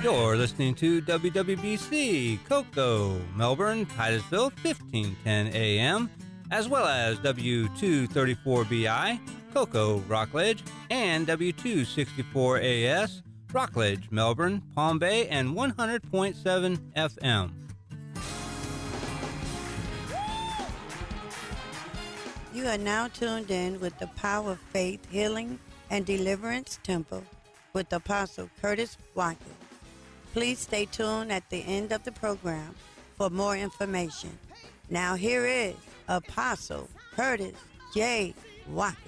You're listening to WWBC, Cocoa, Melbourne, Titusville, 1510 AM, as well as W234BI, Cocoa, Rockledge, and W264AS, Rockledge, Melbourne, Palm Bay, and 100.7 FM. You are now tuned in with the Power of Faith Healing and Deliverance Temple with Apostle Curtis Watkins. Please stay tuned at the end of the program for more information. Now here is Apostle Curtis J. Watkins.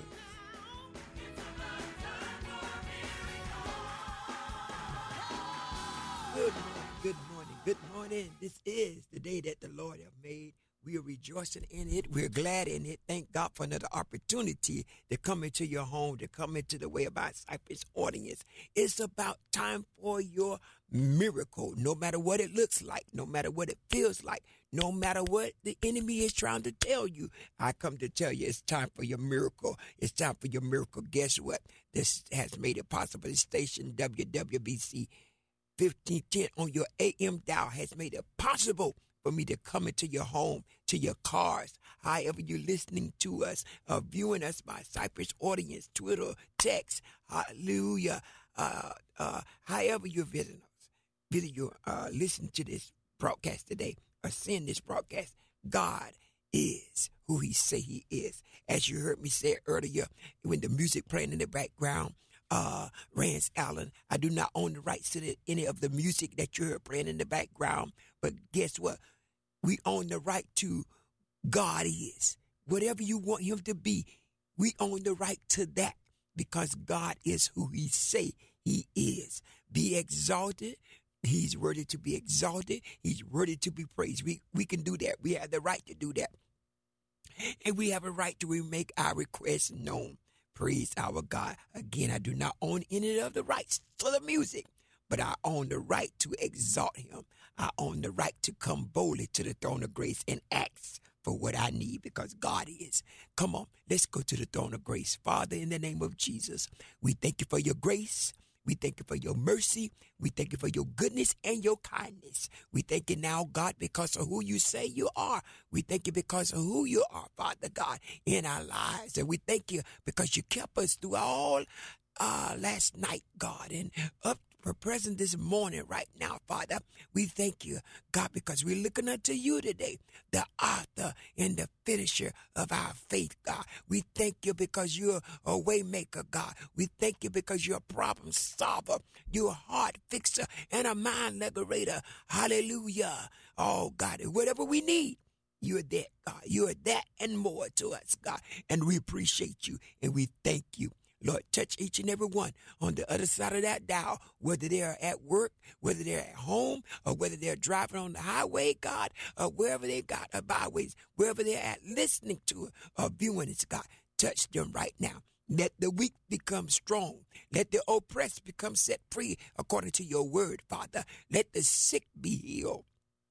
Good morning. This is the day that the Lord has made. We are rejoicing in it. We're glad in it. Thank God for another opportunity to come into your home, to come into the Way About Cypress audience. It's about time for your miracle, no matter what it looks like, no matter what it feels like, no matter what the enemy is trying to tell you. I come to tell you it's time for your miracle. It's time for your miracle. Guess what? This has made it possible. The station WWBC 1510 on your AM dial has made it possible for me to come into your home, to your cars, however you're listening to us, viewing us by Cypress audience, Twitter, text, hallelujah, however you're visiting us, listen to this broadcast today, or seeing this broadcast. God is who he say he is. As you heard me say earlier, when the music playing in the background, Rance Allen, I do not own the rights to any of the music that you heard playing in the background, but guess what? We own the right to God is. Whatever you want him to be, we own the right to that because God is who he say he is. Be exalted. He's worthy to be exalted. He's worthy to be praised. We can do that. We have the right to do that. And we have a right to make our requests known. Praise our God. Again, I do not own any of the rights to the music, but I own the right to exalt him. I own the right to come boldly to the throne of grace and ask for what I need because God is. Come on, let's go to the throne of grace. Father, in the name of Jesus, we thank you for your grace. We thank you for your mercy. We thank you for your goodness and your kindness. We thank you now, God, because of who you say you are. We thank you because of who you are, Father God, in our lives. And we thank you because you kept us through all last night, God, and up for present this morning right now, Father. We thank you, God, because we're looking unto you today, the author and the finisher of our faith, God. We thank you because you're a way maker, God. We thank you because you're a problem solver, you're a heart fixer, and a mind liberator. Hallelujah. Oh, God, whatever we need, you're that, God. You're that and more to us, God. And we appreciate you, and we thank you. Lord, touch each and every one on the other side of that dial, whether they're at work, whether they're at home, or whether they're driving on the highway, God, or wherever they've got byways, wherever they're at listening to it or viewing it, God. Touch them right now. Let the weak become strong. Let the oppressed become set free according to your word, Father. Let the sick be healed.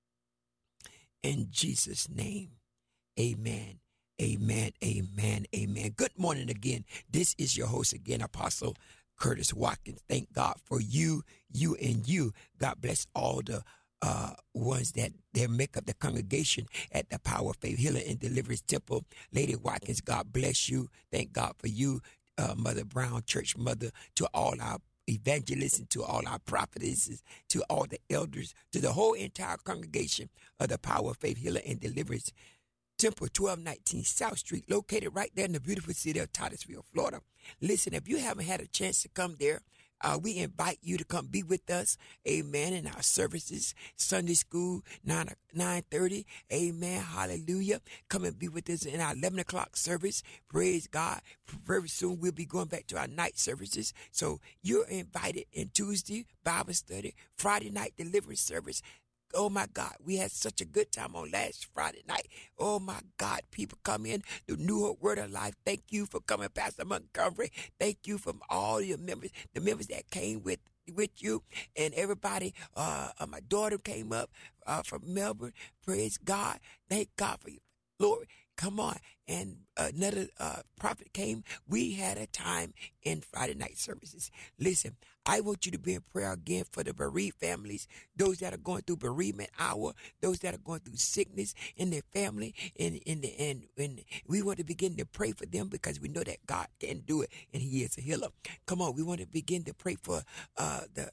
In Jesus' name, amen. Amen, amen, amen. Good morning again. This is your host again, Apostle Curtis Watkins. Thank God for you, and you. God bless all the ones that make up the congregation at the Power of Faith Healing and Deliverance Temple. Lady Watkins, God bless you. Thank God for you, Mother Brown, church mother, to all our evangelists and to all our prophetesses, to all the elders, to the whole entire congregation of the Power of Faith Healing and Deliverance Temple, 1219 South Street, located right there in the beautiful city of Titusville, Florida. Listen, if you haven't had a chance to come there, we invite you to come be with us, amen, in our services, Sunday school, 9:30, amen, hallelujah. Come and be with us in our 11 o'clock service, praise God. Very soon we'll be going back to our night services, so you're invited in Tuesday, Bible study, Friday night deliverance service. Oh, my God, we had such a good time on last Friday night. Oh, my God, people come in, the New Hope Word of Life. Thank you for coming, Pastor Montgomery. Thank you from all your members, the members that came with you and everybody. My daughter came up from Melbourne. Praise God. Thank God for you. Lord, Come on. And another prophet came. We had a time in Friday night services. Listen, I want you to be in prayer again for the bereaved families, those that are going through bereavement hour, those that are going through sickness in their family. And we want to begin to pray for them because we know that God can do it and He is a healer. Come on, we want to begin to pray for the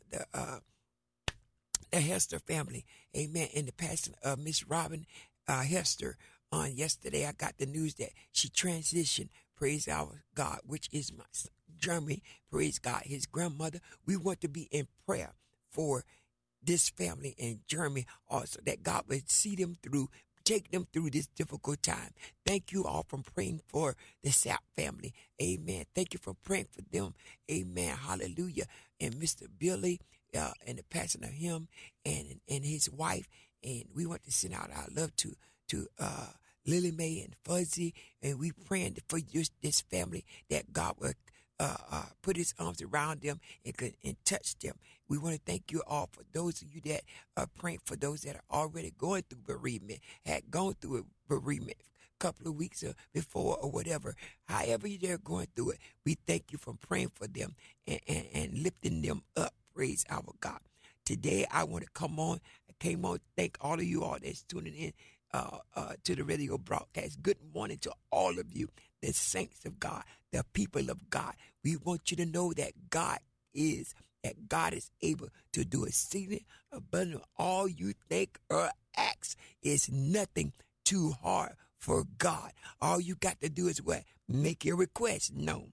Hester family. Amen. And the pastor, Miss Robin Hester. On yesterday, I got the news that she transitioned. Praise our God, which is my son, Jeremy. Praise God, his grandmother. We want to be in prayer for this family and Jeremy also, that God would see them through, take them through this difficult time. Thank you all for praying for the Sapp family. Amen. Thank you for praying for them. Amen. Hallelujah. And Mr. Billy and the passing of him and his wife. And we want to send out our love to Lily Mae and Fuzzy, and we praying for just this family that God will put His arms around them and touch them. We want to thank you all for those of you that are praying for those that are already going through bereavement, had gone through a bereavement a couple of weeks before or whatever. However they're going through it, we thank you for praying for them and lifting them up. Praise our God. Today I want to come on. I came on. Thank all of you all that's tuning in to the radio broadcast. Good morning to all of you, the saints of God, the people of God. We want you to know that God is able to do exceeding abundant. All you think or ask is nothing too hard for God. All you got to do is what? Make your request known.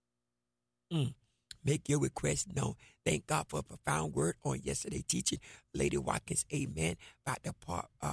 Make your request known. Thank God for a profound word on yesterday teaching, Lady Watkins, amen, about the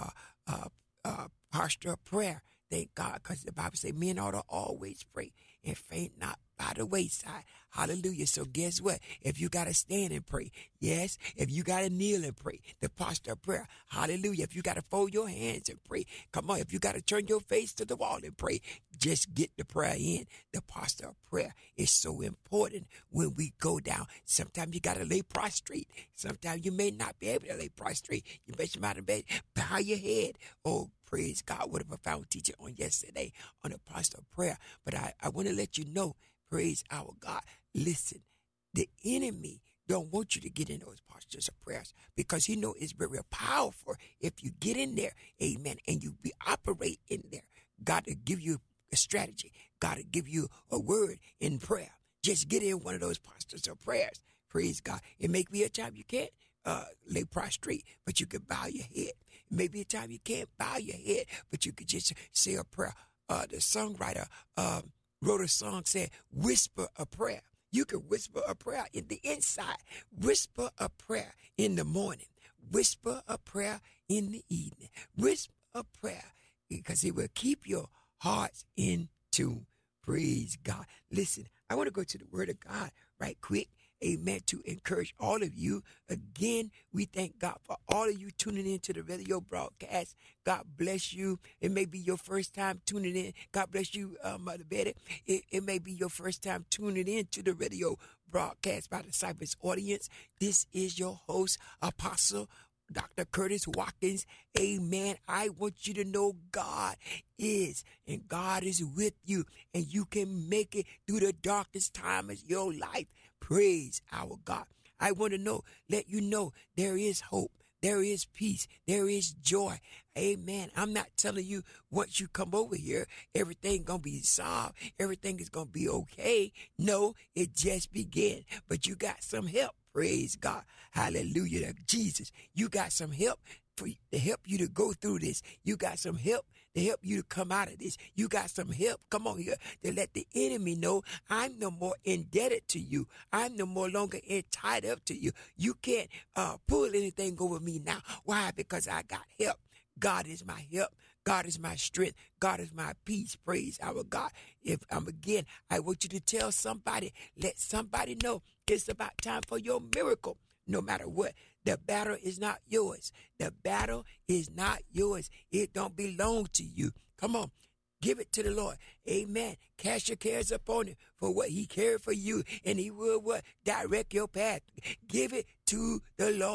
posture of prayer. Thank God, because the Bible says men ought to always pray and faint not by the wayside. Hallelujah. So guess what? If you got to stand and pray, yes. If you got to kneel and pray, the posture of prayer. Hallelujah. If you got to fold your hands and pray, come on. If you got to turn your face to the wall and pray, just get the prayer in. The posture of prayer is so important when we go down. Sometimes you got to lay prostrate. Sometimes you may not be able to lay prostrate. You bet you might bow your head. Oh, praise God. What a profound teaching on yesterday on the posture of prayer. But I want to let you know, praise our God. Listen, the enemy don't want you to get in those postures of prayers because he know it's very powerful if you get in there, amen, and you operate in there. God will give you a strategy. God will give you a word in prayer. Just get in one of those postures of prayers. Praise God. It may be a time you can't lay prostrate, but you can bow your head. It may be a time you can't bow your head, but you could just say a prayer. The songwriter wrote a song saying, whisper a prayer. You can whisper a prayer in the inside. Whisper a prayer in the morning. Whisper a prayer in the evening. Whisper a prayer because it will keep your hearts in tune. Praise God. Listen, I want to go to the Word of God right quick. Amen. To encourage all of you. Again, we thank God for all of you tuning in to the radio broadcast. God bless you. It may be your first time tuning in. God bless you, Mother Betty. It may be your first time tuning in to the radio broadcast by the Cypress audience. This is your host, Apostle Dr. Curtis Watkins. Amen. I want you to know God is, and God is with you, and you can make it through the darkest time of your life. Praise our God. I want to let you know there is hope. There is peace. There is joy. Amen. I'm not telling you once you come over here, everything going to be solved. Everything is going to be okay. No, it just began. But you got some help. Praise God. Hallelujah to Jesus. You got some help to help you to go through this. You got some help to help you to come out of this. You got some help, come on here, to let the enemy know I'm no more indebted to you. I'm no more longer tied up to you. You can't pull anything over me now. Why? Because I got help. God is my help. God is my strength. God is my peace. Praise our God. If again, I want you to tell somebody, let somebody know it's about time for your miracle. No matter what, the battle is not yours. The battle is not yours. It don't belong to you. Come on. Give it to the Lord. Amen. Cast your cares upon him for what he cared for you, and he will what? Direct your path. Give it to the Lord.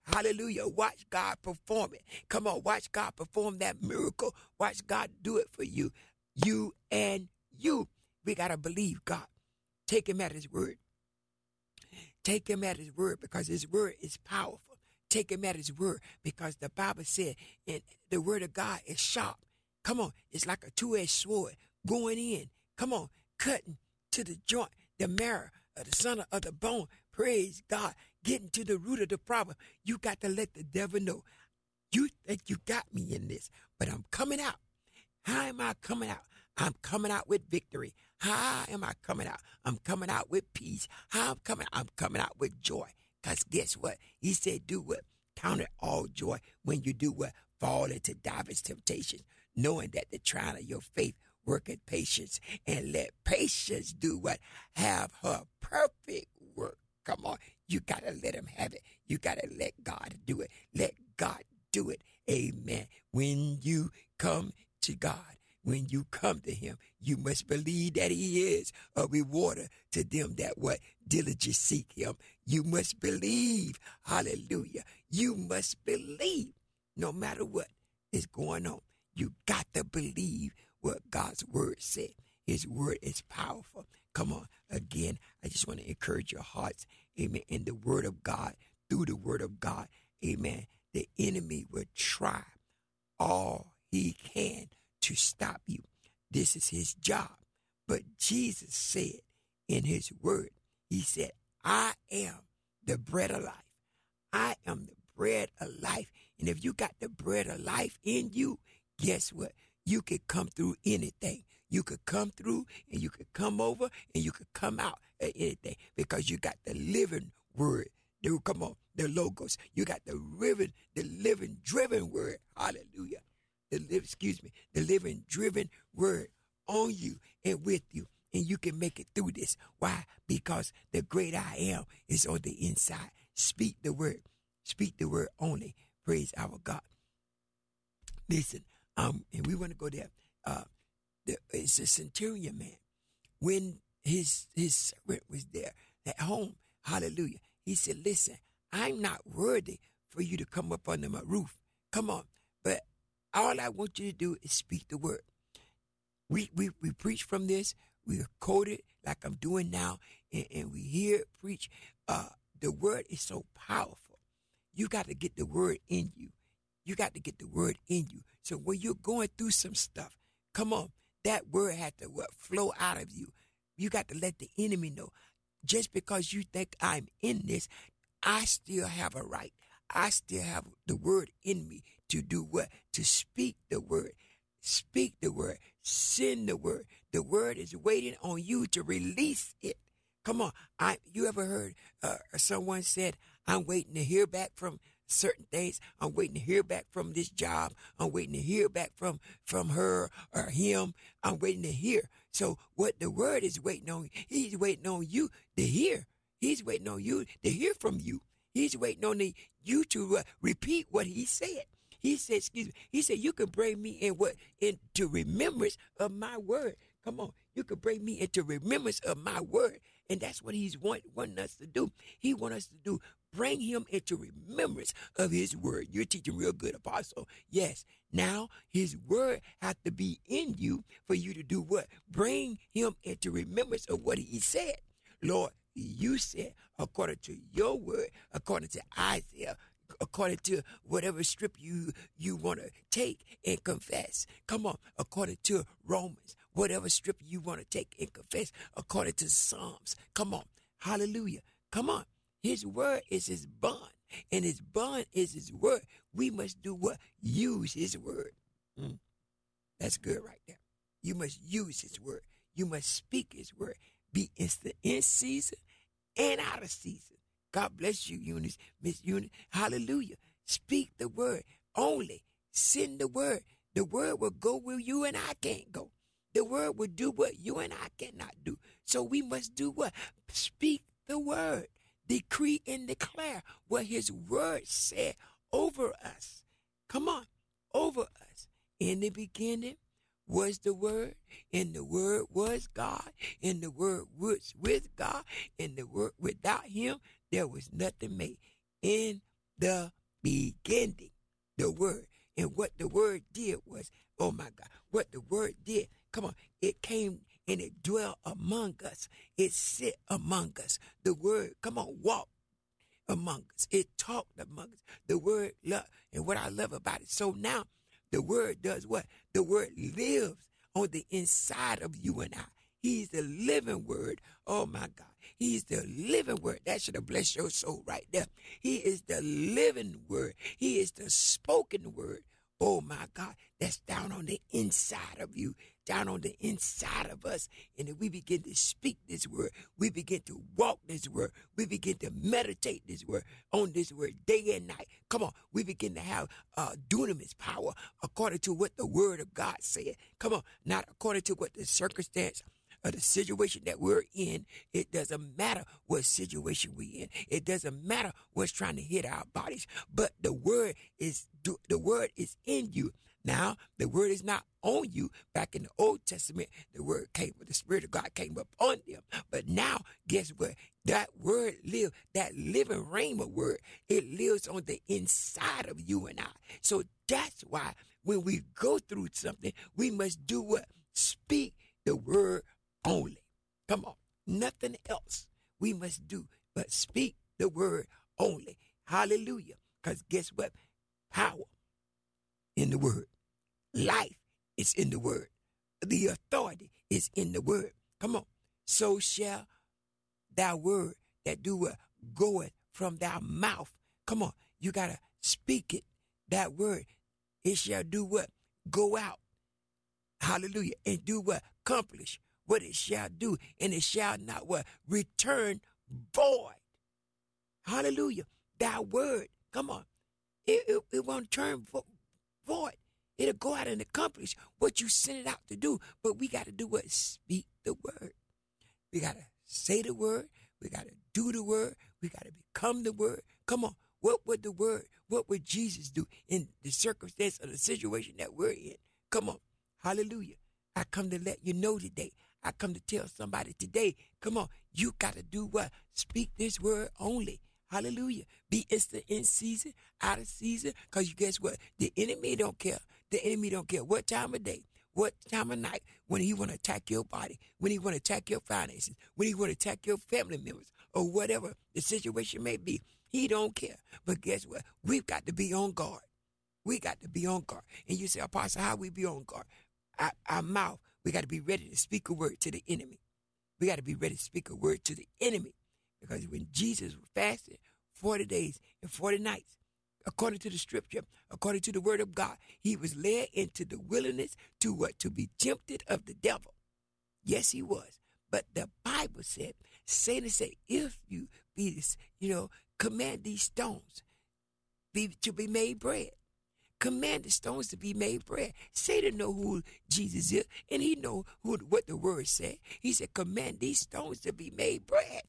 Hallelujah. Watch God perform it. Come on, watch God perform that miracle. Watch God do it for you. You and you. We got to believe God. Take him at his word. Take him at his word because his word is powerful. Take him at his word because the Bible said and the word of God is sharp. Come on, it's like a two-edged sword going in. Come on, cutting to the joint, the marrow of the center of the bone. Praise God. Getting to the root of the problem. You got to let the devil know. You think you got me in this, but I'm coming out. How am I coming out? I'm coming out with victory. How am I coming out? I'm coming out with peace. How I'm coming out? I'm coming out with joy. Because guess what? He said, do what? Count it all joy when you do what? Fall into diverse temptations, knowing that the trial of your faith worketh patience. And let patience do what? Have her perfect work. Come on. You got to let him have it. You got to let God do it. Let God do it. Amen. When you come to God, when you come to him, you must believe that he is a rewarder to them that what? Diligently seek him. You must believe. Hallelujah. You must believe no matter what is going on. You got to believe what God's word said. His word is powerful. Come on. Again, I just want to encourage your hearts. Amen. In the word of God, through the word of God. Amen. The enemy will try all he can to stop you. This is his job. But Jesus said in his word, he said, I am the bread of life. I am the bread of life. And if you got the bread of life in you, guess what? You could come through anything. You could come through and you could come over and you could come out at anything because you got the living word. Come on, the logos. You got the living driven word. Hallelujah. The living driven word on you and with you. And you can make it through this. Why? Because the great I am is on the inside. Speak the word. Speak the word only. Praise our God. Listen, and we want to go there. It's a centurion man. When his servant was there at home, hallelujah, he said, listen, I'm not worthy for you to come up under my roof. Come on. But all I want you to do is speak the word. We preach from this. We quote it like I'm doing now, and we hear it preach. The word is so powerful. You got to get the word in you. You got to get the word in you. So when you're going through some stuff, come on, that word had to flow out of you. You got to let the enemy know. Just because you think I'm in this, I still have a right. I still have the word in me to do what? To speak the word. Speak the word. Send the word. The word is waiting on you to release it. Come on. You ever heard someone said, I'm waiting to hear back from certain things. I'm waiting to hear back from this job. I'm waiting to hear back from her or him. I'm waiting to hear. So what the word is waiting on, he's waiting on you to hear. He's waiting on you to hear from you. He's waiting on you to repeat what he said. He said, he said, you can bring me into remembrance of my word. Come on. You can bring me into remembrance of my word. And that's what he's wanting us to do. He wants us to do. Bring him into remembrance of his word. You're teaching real good, Apostle. Yes. Now, his word has to be in you for you to do what? Bring him into remembrance of what he said. Lord, you said, according to your word, according to Isaiah, according to whatever strip you want to take and confess. Come on, according to Romans, whatever strip you want to take and confess, according to Psalms. Come on, hallelujah. Come on. His word is his bond, and his bond is his word. We must do what? Use his word. That's good right there. You must use his word. You must speak his word. Be instant in season and out of season. God bless you, Eunice, Miss Eunice. Hallelujah. Speak the word only. Send the word. The word will go where you and I can't go. The word will do what you and I cannot do. So we must do what? Speak the word. Decree and declare what his word said over us. Come on, over us. In the beginning was the word, and the word was God, and the word was with God, and the word without him, there was nothing made. In the beginning. The word. And what the word did was, oh my God, what the word did, come on, it came and it dwelt among us. It sit among us. The word, come on, walk among us. It talked among us. The word love. And what I love about it, so now the word does what? The word lives on the inside of you and I. He's the living word. Oh my God. He's the living word. That should have blessed your soul right there. He is the living word. He is the spoken word. Oh my God. That's down on the inside of you, down on the inside of us. And if we begin to speak this word, we begin to walk this word, we begin to meditate this word, on this word day and night. Come on. We begin to have dunamis power according to what the word of God said. Come on. Not according to what the circumstance or the situation that we're in. It doesn't matter what situation we're in. It doesn't matter what's trying to hit our bodies. But the word is in you. Now, the word is not on you. Back in the Old Testament, the Spirit of God came up on them. But now, guess what? That word lives, that living rhema word, it lives on the inside of you and I. So that's why when we go through something, we must do what? Speak the word only. Come on. Nothing else we must do but speak the word only. Hallelujah. Because guess what? Power in the word. Life is in the word. The authority is in the word. Come on. So shall thy word that do what? Goeth from thy mouth. Come on. You got to speak it. That word. It shall do what? Go out. Hallelujah. And do what? Accomplish what it shall do. And it shall not what? Return void. Hallelujah. Thy word. Come on. It won't turn void. It'll go out and accomplish what you sent it out to do. But we got to do what? Speak the word. We got to say the word. We got to do the word. We got to become the word. Come on. What would the word, what would Jesus do in the circumstance or the situation that we're in? Come on. Hallelujah. I come to let you know today. I come to tell somebody today, come on, you got to do what? Speak this word only. Hallelujah. Be instant in season, out of season, because you guess what? The enemy don't care. The enemy don't care what time of day, what time of night, when he want to attack your body, when he want to attack your finances, when he want to attack your family members, or whatever the situation may be. He don't care. But guess what? We've got to be on guard. We got to be on guard. And you say, Apostle, how we be on guard? Our mouth, we got to be ready to speak a word to the enemy. We got to be ready to speak a word to the enemy. Because when Jesus fasted 40 days and 40 nights, according to the scripture, according to the word of God, he was led into the wilderness to what? To be tempted of the devil. Yes, he was. But the Bible said, Satan said, if you be this, command these stones to be made bread. Command the stones to be made bread. Satan know who Jesus is, and he know what the word said. He said, command these stones to be made bread.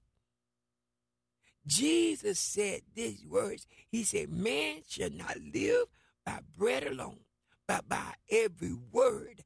Jesus said these words. He said, man shall not live by bread alone, but by every word,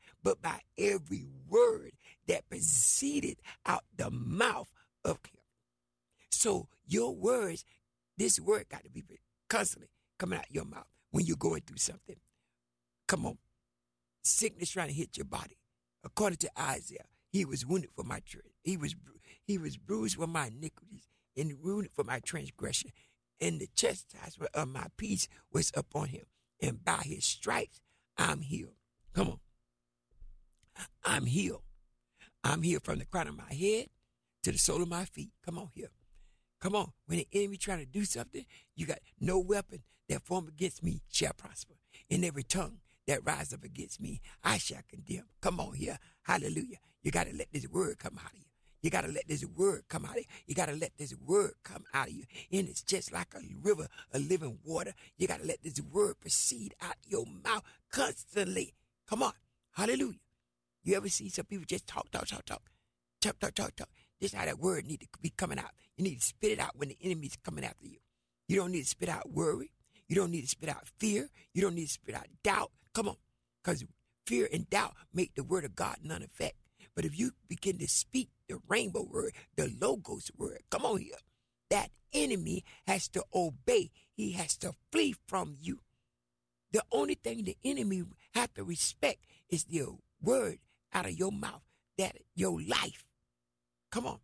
that proceeded out the mouth of him. So your words, this word got to be constantly coming out your mouth when you're going through something. Come on. Sickness trying to hit your body. According to Isaiah, he was wounded for my truth. He was bruised for my iniquities and wounded for my transgression. And the chastisement of my peace was upon him. And by his stripes, I'm healed. Come on. I'm healed. I'm healed from the crown of my head to the sole of my feet. Come on here. Come on. When the enemy trying to do something, you got no weapon that form against me shall prosper. And every tongue that rise up against me, I shall condemn. Come on here. Hallelujah. You got to let this word come out of you. You got to let this word come out of you. You got to let this word come out of you. And it's just like a river of living water. You got to let this word proceed out your mouth constantly. Come on. Hallelujah. You ever see some people just talk. This is how that word need to be coming out. You need to spit it out when the enemy's coming after you. You don't need to spit out worry. You don't need to spit out fear. You don't need to spit out doubt. Come on. Because fear and doubt make the word of God none effect. But if you begin to speak the rainbow word, the logos word, come on here. that enemy has to obey. He has to flee from you. The only thing the enemy have to respect is the word out of your mouth, that your life. Come on.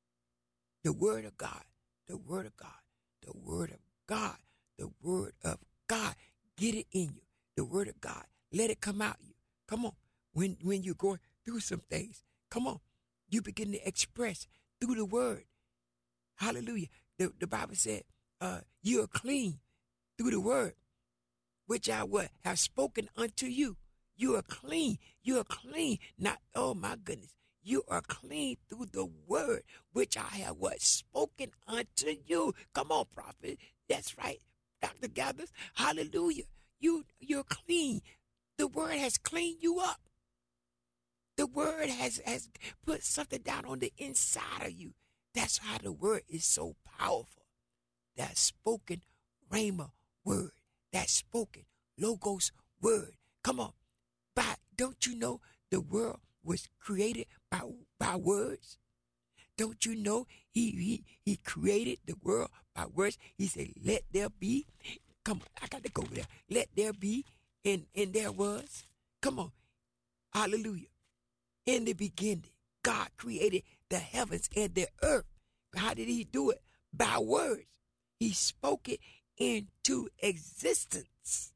The word of God, the word of God, the word of God, the word of God. Get it in you. The word of God. Let it come out you. Come on. When you're going through some things, come on. You begin to express through the word. Hallelujah. The Bible said, you are clean through the word, which I have spoken unto you. You are clean. You are clean. Not, oh my goodness. You are clean through the word, which I have spoken unto you. Come on, prophet. That's right. Dr. Gathers. Hallelujah. You're clean. The word has cleaned you up. The word has put something down on the inside of you. That's how the word is so powerful. That spoken rhema word. That spoken logos word. Come on. But don't you know the world was created by words? Don't you know he created the world by words? He said, let there be. Come on, I got to go there. Let there be, and there was. Come on. Hallelujah. In the beginning, God created the heavens and the earth. How did he do it? By words. He spoke it into existence.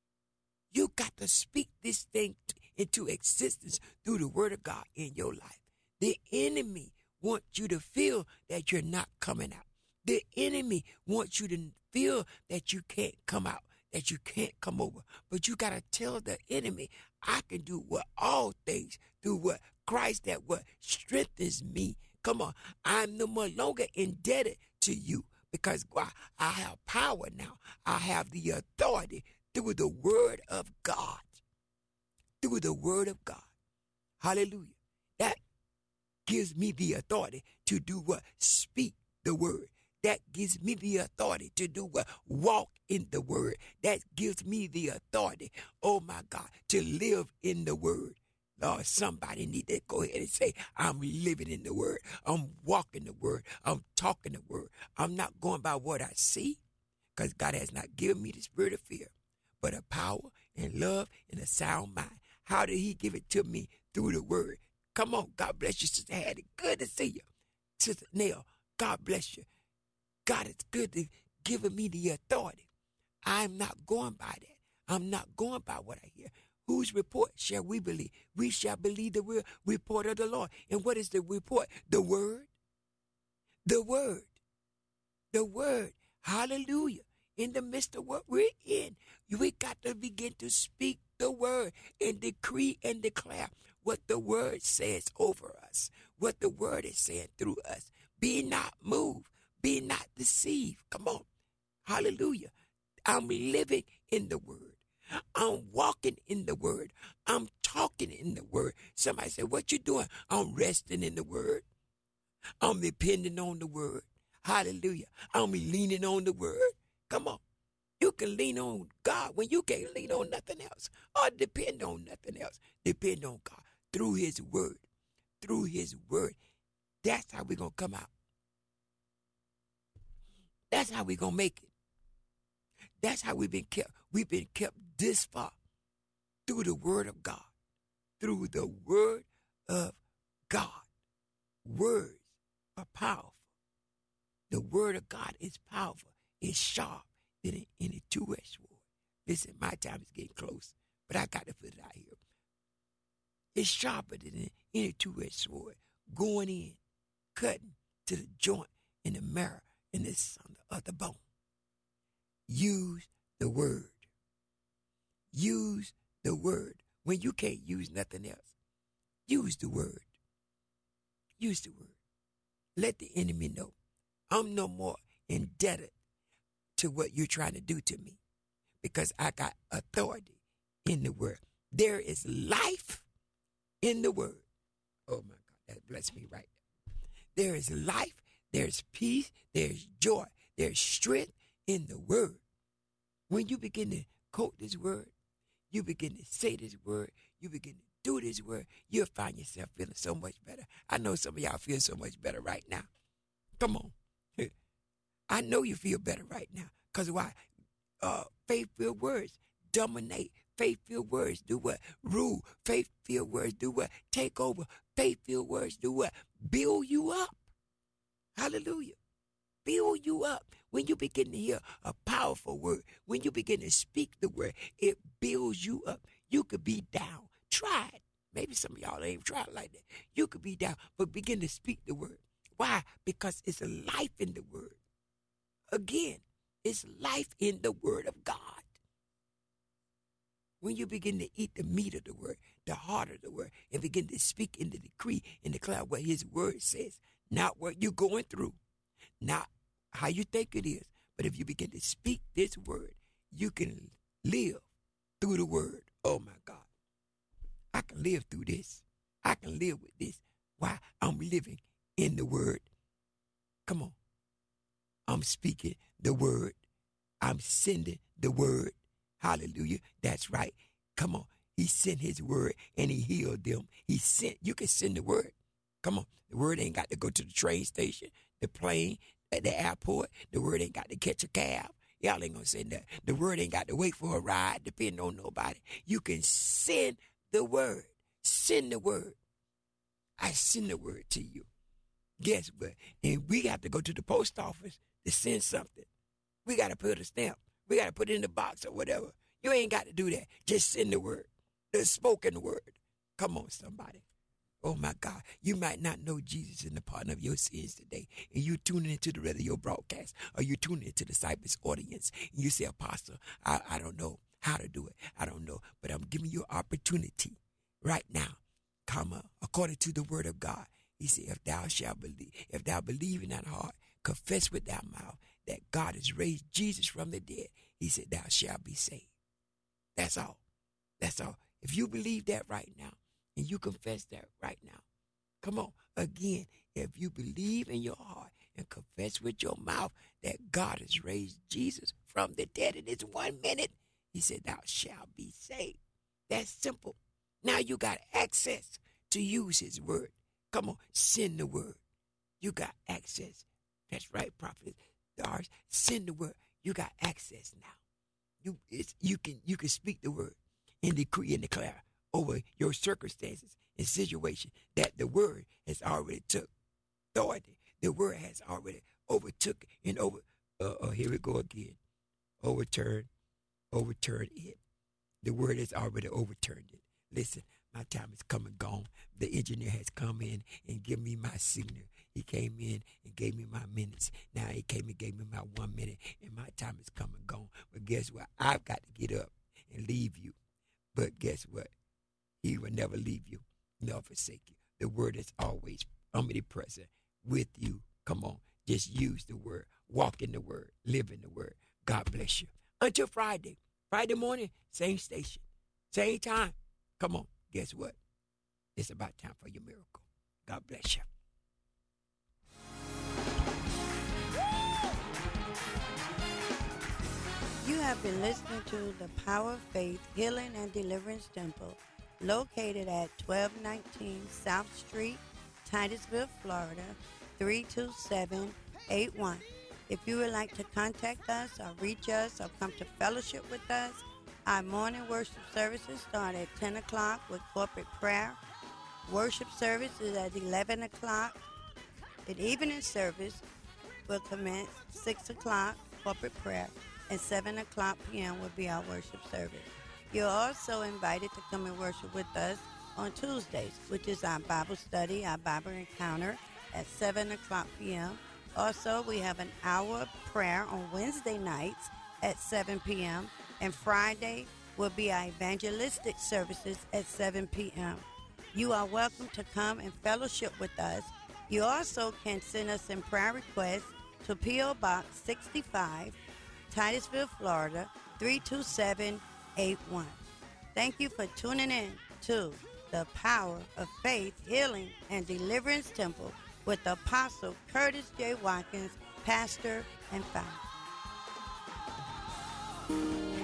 You got to speak this thing into existence through the word of God in your life. The enemy wants you to feel that you're not coming out. The enemy wants you to feel that you can't come out, that you can't come over. But you got to tell the enemy, I can do all things through what Christ that strengthens me. Come on. I'm no more longer indebted to you because I have power now. I have the authority through the word of God. Through the word of God. Hallelujah. That gives me the authority to do what? Speak the word. That gives me the authority to do what? Walk in the word. That gives me the authority, oh my God, to live in the word. Lord, somebody need to go ahead and say, I'm living in the word. I'm walking the word. I'm talking the word. I'm not going by what I see, because God has not given me the spirit of fear, but a power and love and a sound mind. How did he give it to me? Through the word. Come on. God bless you, Sister Hattie. Good to see you. Sister Nell, God bless you. God is good to giving me the authority. I'm not going by that. I'm not going by what I hear. Whose report shall we believe? We shall believe the report of the Lord. And what is the report? The word. The word. The word. Hallelujah. In the midst of what we're in, we got to begin to speak the word and decree and declare what the word says over us, what the word is saying through us. Be not moved. Be not deceived. Come on. Hallelujah. I'm living in the word. I'm walking in the word. I'm talking in the word. Somebody said, what you doing? I'm resting in the word. I'm depending on the word. Hallelujah. I'm leaning on the word. Come on. You can lean on God when you can't lean on nothing else or depend on nothing else. Depend on God through his word. Through his word. That's how we're going to come out. That's how we're going to make it. That's how we've been kept. We've been kept this far through the word of God. Through the word of God. Words are powerful. The word of God is powerful. It's sharp than any two-edged sword. Listen, my time is getting close, but I got to put it out here. It's sharper than any two-edged sword, going in, cutting to the joint in the marrow in the center of the bone. Use the word. Use the word. When you can't use nothing else, use the word. Use the word. Let the enemy know I'm no more indebted to what you're trying to do to me because I got authority in the word. There is life in the word. Oh my God, that blessed me right now. There is life, there's peace, there's joy, there's strength in the word. When you begin to quote this word, you begin to say this word, you begin to do this word, you'll find yourself feeling so much better. I know some of y'all feel so much better right now. Come on. I know you feel better right now. Because why? Faith-filled words dominate. Faith-filled words do what? Rule. Faith-filled words do what? Take over. Faith-filled words do what? Build you up. Hallelujah. Build you up. When you begin to hear a powerful word, when you begin to speak the word, it builds you up. You could be down. Try it. Maybe some of y'all ain't tried like that. You could be down, but begin to speak the word. Why? Because it's a life in the word. Again, it's life in the word of God. When you begin to eat the meat of the word, the heart of the word, and begin to speak in the decree and declare what his word says, not what you're going through, not how you think it is, but if you begin to speak this word, you can live through the word. Oh my God. I can live through this. I can live with this. Why? I'm living in the word. Come on. I'm speaking the word. I'm sending the word. Hallelujah. That's right. Come on. He sent his word and he healed them. He sent. You can send the word. Come on. The word ain't got to go to the train station, the plane, at the airport. The word ain't got to catch a cab. Y'all ain't going to send that. The word ain't got to wait for a ride, depending on nobody. You can send the word. Send the word. I send the word to you. Guess what? And we got to go to the post office to send something. We got to put a stamp. We got to put it in the box or whatever. You ain't got to do that. Just send the word. The spoken word. Come on, somebody. Oh, my God. You might not know Jesus in the pardon of your sins today, and you tuning into the radio broadcast, or you tuning into the Cypress audience, and you say, Apostle, I don't know how to do it. I don't know, but I'm giving you an opportunity right now. According to the word of God, he said, if thou believe in that heart, confess with thy mouth that God has raised Jesus from the dead, he said, thou shalt be saved. That's all. That's all. If you believe that right now, and you confess that right now, come on. Again, if you believe in your heart and confess with your mouth that God has raised Jesus from the dead in this 1 minute, he said, thou shalt be saved. That's simple. Now you got access to use his word. Come on, send the word. You got access. That's right, Prophet Doris. Send the word. You got access now. You can speak the word and decree and declare over your circumstances and situation that the word has already took authority. The word has already overtook and here we go again. Overturn it. The word has already overturned it. Listen, my time is come and gone. The engineer has come in and given me my signal. He came in and gave me my minutes. Now he came and gave me my 1 minute, and my time is come and gone. But guess what? I've got to get up and leave you. But guess what? He will never leave you, nor forsake you. The word is always omnipresent with you. Come on, just use the word. Walk in the word. Live in the word. God bless you. Until Friday. Friday morning, same station, same time. Come on, guess what? It's about time for your miracle. God bless you. You have been listening to the Power of Faith Healing and Deliverance Temple, located at 1219 South Street, Titusville, Florida, 32781. If you would like to contact us or reach us or come to fellowship with us, our morning worship services start at 10 o'clock with corporate prayer. Worship service is at 11 o'clock. The evening service will commence 6 o'clock, corporate prayer, and 7 o'clock p.m. will be our worship service. You're also invited to come and worship with us on Tuesdays, which is our Bible study, our Bible encounter at 7 o'clock p.m. Also, we have an hour of prayer on Wednesday nights at 7 p.m. and Friday will be our evangelistic services at 7 p.m. You are welcome to come and fellowship with us. You also can send us in prayer requests to P.O. Box 65, Titusville, Florida, 32781. Thank you for tuning in to the Power of Faith, Healing, and Deliverance Temple with Apostle Curtis J. Watkins, pastor and founder.